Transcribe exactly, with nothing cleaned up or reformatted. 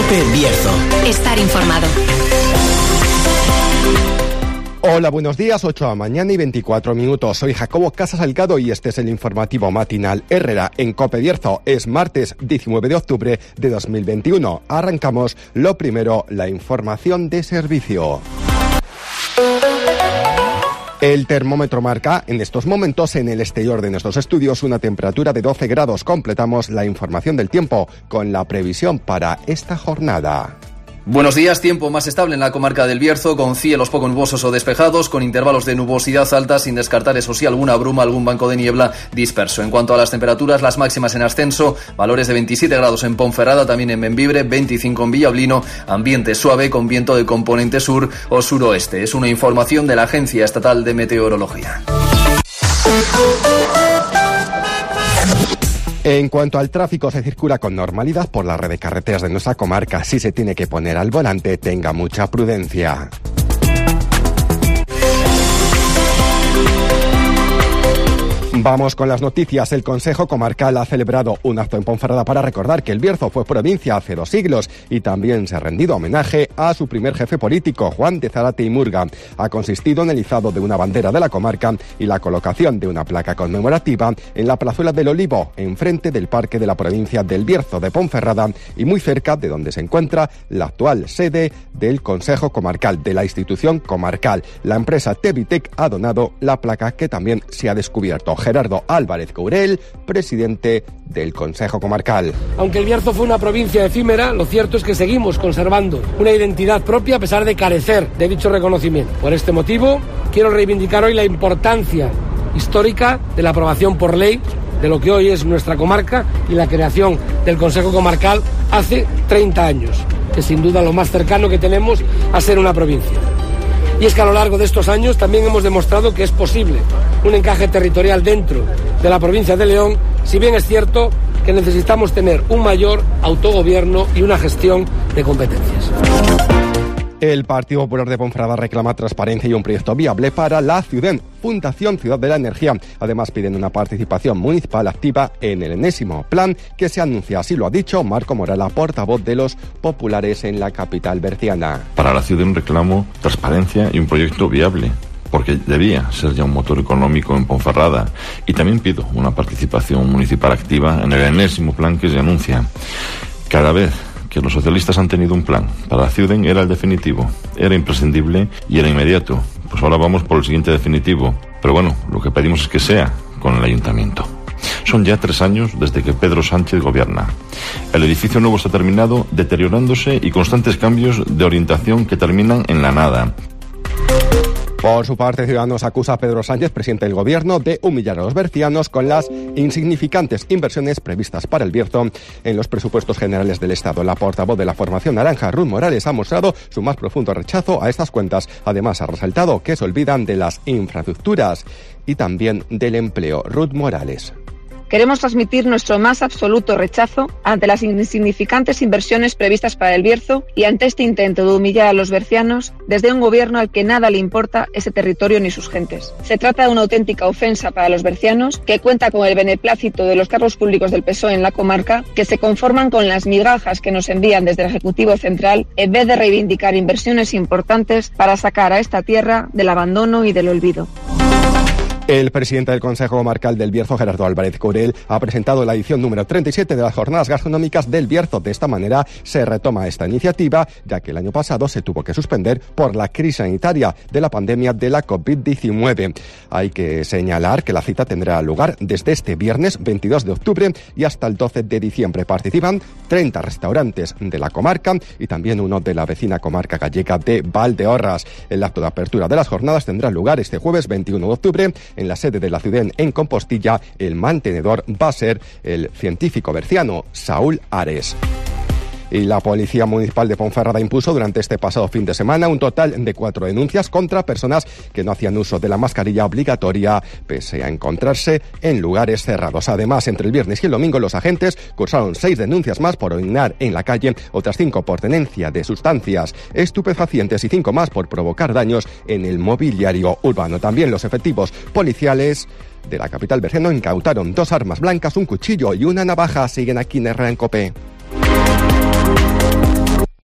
COPE Bierzo. Estar informado. Hola, buenos días, ocho de la mañana y veinticuatro minutos. Soy Jacobo Casas Salgado y este es el informativo matinal Herrera en COPE Bierzo. Es martes diecinueve de octubre de dos mil veintiuno. Arrancamos lo primero, la información de servicio. El termómetro marca en estos momentos en el exterior de nuestros estudios una temperatura de doce grados. Completamos la información del tiempo con la previsión para esta jornada. Buenos días, tiempo más estable en la comarca del Bierzo, con cielos poco nubosos o despejados, con intervalos de nubosidad alta, sin descartar, eso sí, alguna bruma, algún banco de niebla disperso. En cuanto a las temperaturas, las máximas en ascenso, valores de veintisiete grados en Ponferrada, también en Bembibre, veinticinco en Villablino, ambiente suave con viento de componente sur o suroeste. Es una información de la Agencia Estatal de Meteorología. En cuanto al tráfico, se circula con normalidad por la red de carreteras de nuestra comarca. Si se tiene que poner al volante, tenga mucha prudencia. Vamos con las noticias. El Consejo Comarcal ha celebrado un acto en Ponferrada para recordar que el Bierzo fue provincia hace dos siglos y también se ha rendido homenaje a su primer jefe político, Juan de Zárate y Murga. Ha consistido en el izado de una bandera de la comarca y la colocación de una placa conmemorativa en la plazuela del Olivo, enfrente del Parque de la Provincia del Bierzo de Ponferrada y muy cerca de donde se encuentra la actual sede del Consejo Comarcal, de la institución comarcal. La empresa Tevitec ha donado la placa que también se ha descubierto. Gerardo Álvarez Courel, presidente del Consejo Comarcal. Aunque el Bierzo fue una provincia efímera, lo cierto es que seguimos conservando una identidad propia a pesar de carecer de dicho reconocimiento. Por este motivo, quiero reivindicar hoy la importancia histórica de la aprobación por ley de lo que hoy es nuestra comarca y la creación del Consejo Comarcal hace treinta años, que sin duda lo más cercano que tenemos a ser una provincia. Y es que a lo largo de estos años también hemos demostrado que es posible un encaje territorial dentro de la provincia de León, si bien es cierto que necesitamos tener un mayor autogobierno y una gestión de competencias. El Partido Popular de Ponferrada reclama transparencia y un proyecto viable para la Ciudad, Fundación Ciudad de la Energía. Además, piden una participación municipal activa en el enésimo plan que se anuncia. Así lo ha dicho Marco Morala, portavoz de los populares en la capital berciana. Para la Ciudad un reclamo transparencia y un proyecto viable, porque debía ser ya un motor económico en Ponferrada. Y también pido una participación municipal activa en el enésimo plan que se anuncia. Cada vez que los socialistas han tenido un plan para la ciudad era el definitivo, era imprescindible y era inmediato. Pues ahora vamos por el siguiente definitivo. Pero bueno, lo que pedimos es que sea con el ayuntamiento. Son ya tres años desde que Pedro Sánchez gobierna. El edificio nuevo está terminado, deteriorándose y constantes cambios de orientación que terminan en la nada. Por su parte, Ciudadanos acusa a Pedro Sánchez, presidente del Gobierno, de humillar a los bercianos con las insignificantes inversiones previstas para el Bierzo en los presupuestos generales del Estado. La portavoz de la formación naranja, Ruth Morales, ha mostrado su más profundo rechazo a estas cuentas. Además, ha resaltado que se olvidan de las infraestructuras y también del empleo. Ruth Morales. Queremos transmitir nuestro más absoluto rechazo ante las insignificantes inversiones previstas para el Bierzo y ante este intento de humillar a los bercianos desde un gobierno al que nada le importa ese territorio ni sus gentes. Se trata de una auténtica ofensa para los bercianos, que cuenta con el beneplácito de los cargos públicos del P S O E en la comarca, que se conforman con las migajas que nos envían desde el Ejecutivo Central en vez de reivindicar inversiones importantes para sacar a esta tierra del abandono y del olvido. El presidente del Consejo Comarcal del Bierzo, Gerardo Álvarez Courel, ha presentado la edición número treinta y siete de las Jornadas Gastronómicas del Bierzo. De esta manera se retoma esta iniciativa, ya que el año pasado se tuvo que suspender por la crisis sanitaria de la pandemia de la covid diecinueve. Hay que señalar que la cita tendrá lugar desde este viernes veintidós de octubre y hasta el doce de diciembre. Participan treinta restaurantes de la comarca y también uno de la vecina comarca gallega de Valdeorras. El acto de apertura de las jornadas tendrá lugar este jueves veintiuno de octubre en la sede de la ciudad en Compostilla. El mantenedor va a ser el científico berciano Saúl Ares. Y la Policía Municipal de Ponferrada impuso durante este pasado fin de semana un total de cuatro denuncias contra personas que no hacían uso de la mascarilla obligatoria, pese a encontrarse en lugares cerrados. Además, entre el viernes y el domingo, los agentes cursaron seis denuncias más por orinar en la calle, otras cinco por tenencia de sustancias estupefacientes y cinco más por provocar daños en el mobiliario urbano. También los efectivos policiales de la capital berciana incautaron dos armas blancas, un cuchillo y una navaja. Siguen aquí en Herrera en COPE.